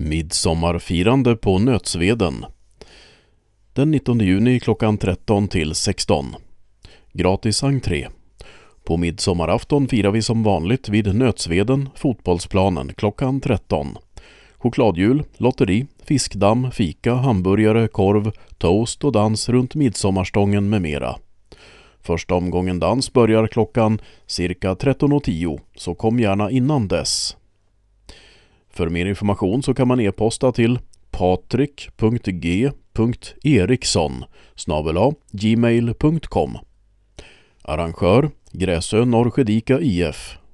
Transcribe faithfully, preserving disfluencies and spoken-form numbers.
Midsommarfirande på Nötsveden. Den nittonde juni klockan tretton till sexton. Gratis entré. På midsommarafton firar vi som vanligt vid Nötsveden, fotbollsplanen, klockan tretton. Chokladjul, lotteri, fiskdamm, fika, hamburgare, korv, toast och dans runt midsommarstången med mera. Första omgången dans börjar klockan cirka tretton och tio, så kom gärna innan dess. För mer information så kan man e-posta till patrik punkt g punkt eriksson snabel-a gmail punkt com. Arrangör Gräsö Norrskedika I F.